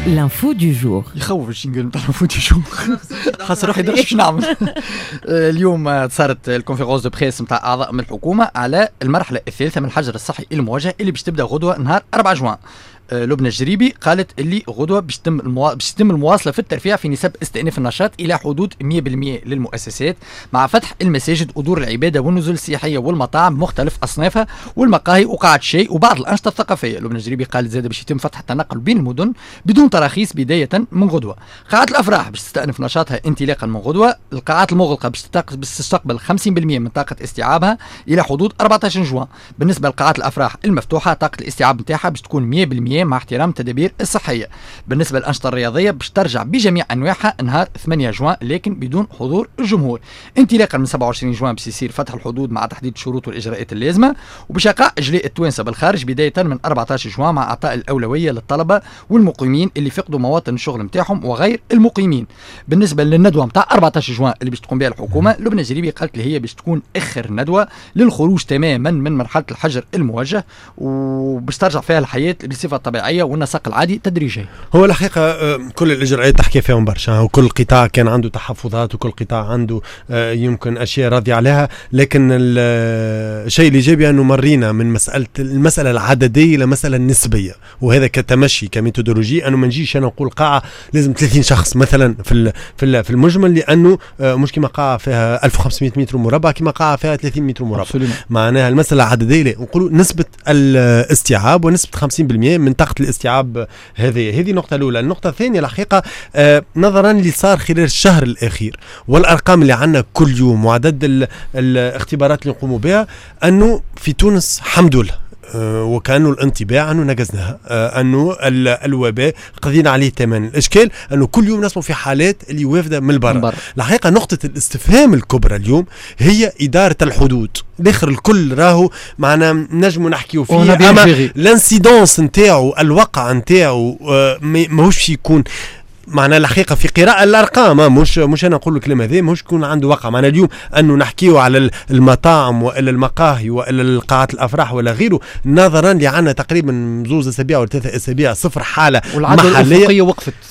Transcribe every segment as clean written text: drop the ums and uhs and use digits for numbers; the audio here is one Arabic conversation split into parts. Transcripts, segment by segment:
L'info du jour. يخوف الجينجل نتاع الانفو دو جور خاصة روحي درت باش نعمل. اليوم صارت الكونفيرونس دو بريس نتاع اعضاء من الحكومة على المرحلة الثالثة من الحجر الصحي الموجه اللي باش تبدا غدوة نهار 4 جوان. لبنى الجريبي قالت اللي غدوة باش تتم المواصلة في الترفيع في نسب استئناف النشاط إلى حدود 100% للمؤسسات، مع فتح المساجد ودور العبادة والنزل السياحية والمطاعم مختلف أصنافها والمقاهي وقاعة الشاي وبعض الأنشطة الثقافية. لبنى الجريبي قالت زاد باش يتم فتح التنقل بين المدن بدون تراخيص بداية من غدوة. قاعات الأفراح باش تستأنف نشاطها انطلاقا من غدوة. القاعات المغلقة باش تستقبل 50% من طاقة استيعابها إلى حدود 14 جوان. بالنسبة لقاعات الأفراح المفتوحة طاقة الاستيعاب نتاعها باش تكون 100% مع احترام التدابير الصحية. بالنسبة للأنشطة الرياضية باش ترجع بجميع أنواعها نهار 8 جوان لكن بدون حضور الجمهور. انطلاقا من 27 جوان باش يصير فتح الحدود مع تحديد الشروط والإجراءات اللازمة، وباش يقع إجلاء التوانسة بالخارج بداية من 14 جوان مع إعطاء الأولوية للطلبة والمقيمين اللي فقدوا مواطن الشغل نتاعهم وغير المقيمين. بالنسبة للندوة نتاع 14 جوان اللي باش تقوم بها الحكومة، لبنى الجريبي قالت لي هي باش تكون آخر ندوة للخروج تماما من مرحلة الحجر الموجه وباش ترجع فيها الحياة بصفة طبيعية والنسق العادي تدريجيا. هو الحقيقة كل الإجراءات تحكي فيهم برشا، وكل قطاع كان عنده تحفظات وكل قطاع عنده يمكن أشياء راضي عليها، لكن الشيء الإيجابي أنه مرينا من المسألة العددية إلى مسألة نسبية، وهذا كتمشي كميثودولوجي أنه ما نجيش أنا نقول قاعة لازم 30 شخص مثلا في المجمل، لأنه مش كما قاعة فيها 1500 متر مربع كما قاعة فيها 30 متر مربع. معناها المسألة عددية نقولوا نسبة الاستيعاب ونسبة 50% من طاقة الاستيعاب. هذه النقطة الأولى. النقطة الثانية الحقيقة نظرا اللي صار خلال الشهر الأخير والأرقام اللي عنا كل يوم وعدد الاختبارات اللي نقوموا بها، أنه في تونس الحمد لله وكأنه الانطباع أنه نجزناها، أنه الوباء قضينا عليه ثمن. الإشكال أنه كل يوم نسمع في حالات اللي وافدة من البر. الحقيقة نقطة الاستفهام الكبرى اليوم هي إدارة الحدود. داخل الكل راهو معنا نجم نحكيو فيه، أما الانسيدونس نتاعو الوقع نتاعو ماهوش يكون معنا الحقيقة في قراءة الأرقام. مش أنا أقول الكلام هذا مش يكون عنده وقع. معنا اليوم أنه نحكيه على المطاعم وإلا المقاهي وإلا القاعات الأفراح ولا غيره، نظرا لعنا تقريبا 2 أسابيع ولا 3 أسابيع صفر حالة محلية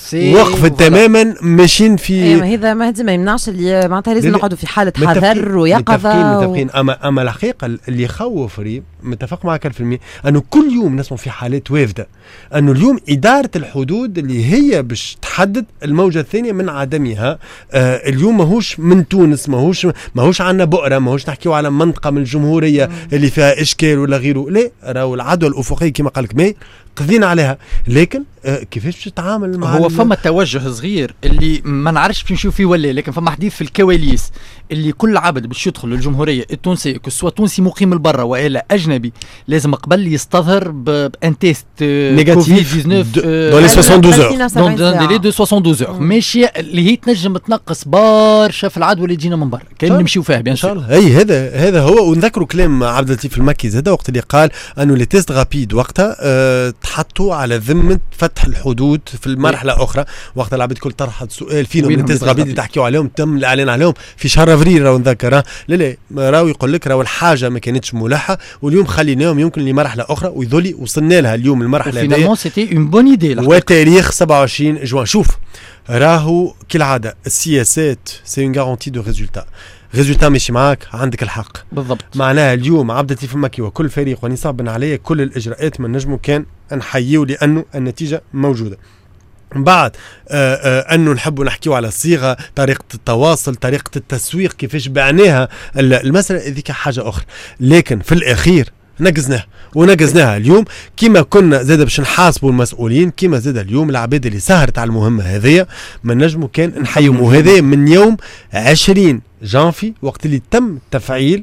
وقفت تماما ماشيين في هذا ما يمنعش اللي معناتها لازم نقعدوا في حالة حذر ويقظة متفقين. أما الحقيقة اللي يخوف ريم متفق معك 1000% أنه كل يوم نسمع في حالات وافدة، أنه اليوم إدارة الحدود اللي هي باش تحدد الموجة الثانية من عدمها. اليوم ماهوش من تونس، ماهوش عنا بؤرة، ماهوش نحكيو على منطقة من الجمهورية اللي فيها إشكال ولا غيره، لا راهو العدوى الأفقية كما قالك ما قضينا عليها، لكن كيفاش باش تتعامل مع هو فما توجه صغير اللي ما نعرفش باش نشوف فيه ولا، لكن فما حديث في الكواليس اللي كل عبد باش يدخل للجمهوريه التونسيه كسوا تونسي مقيم البرة والا اجنبي لازم قبل يستظهر بان تيست نيجاتيف 19 دون لي 72 اور دون ديلي دو 72 اور ماشي اللي هي تنجم تنقص برشا في العدوى اللي تجينا من برا كان نمشيو فيها بيان سور. اي هذا هو. ونذكروا كلام عبد اللطيف المكي زاد وقت اللي قال انه لي تيست رابيد وقتها تحطوا على ذمه فتح الحدود في المرحله اخرى. وقت العباد كل طرحت سؤال فيهم لي تيست رابيد اللي تحكيوا عليهم تم الاعلان عليهم في شهر افريل راهو نذكرها. لا راهو يقول لك راهو الحاجه ما كانتش ملحه واليوم خليناهم يمكن لمرحله اخرى ويظلي وصلنا لها اليوم المرحله هذه فينالمون سيتي اون بون ايدي. وتاريخ 27 جوان. شوف راهو كالعاده السياسات سي اون غارونتي دو ريزولتا ماشي معاك عندك الحق بالضبط. معناها اليوم عبد اللطيف المكي وكل فريق ونصابنا عليه كل الاجراءات من نجمه كان نحييه لانه النتيجه موجوده. بعد أنه نحب نحكيو على الصيغة، طريقة التواصل، طريقة التسويق، كيفاش بعناها المسألة ذيك حاجة أخرى، لكن في الأخير ونقزناها اليوم كما كنا زاد باش نحاسبوا المسؤولين، كما زاد اليوم العباد اللي سهرت على المهمة هذه من نجمو كان نحيوم. وهذا من يوم 20 جانفي وقت اللي تم تفعيل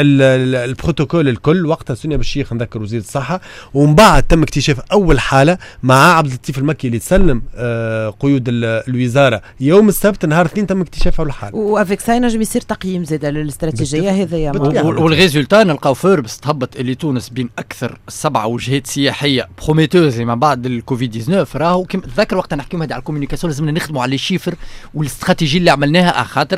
البروتوكول الكل. وقتها سنيا بالشيخ نذكر وزير الصحة، ومن بعد تم اكتشاف أول حالة مع عبد اللطيف المكي اللي تسلم قيود الوزارة يوم السبت نهار 2 تم اكتشاف أول حالة. وافيك ساي نجم يصير تقييم زاد للاستراتيجية هذه والريزولتا نلقاو فوربس تهبط اللي تونس بين أكثر 7 وجهات سياحية بروميتوز ما بعد الكوفيد 19. راهو كما تذكر وقتها نحكيو هذه على الكوميونيكاسيون لازمنا نخدموا على الشيفر والاستراتيجية اللي عملناها، خاطر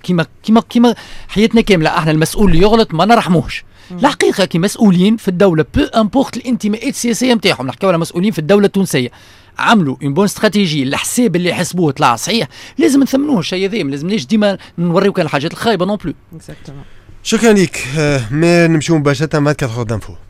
كيما حياتنا كاملة احنا المسؤول اللي يغلط ما نرحموش. الحقيقة كمسؤولين في الدولة بو امبورت الانتماءات السياسية نتاعهم، نحكيو على مسؤولين في الدولة التونسية عملوا اون بون استراتيجي الحساب اللي يحسبوه طلع صحيح لازم نثمنوه الشيء هذا، ما لازمناش ديما نوريو كان الحاجات الخايبه نون بلو. شكرا لك. ما نمشيو مباشره مع 4 d'infos.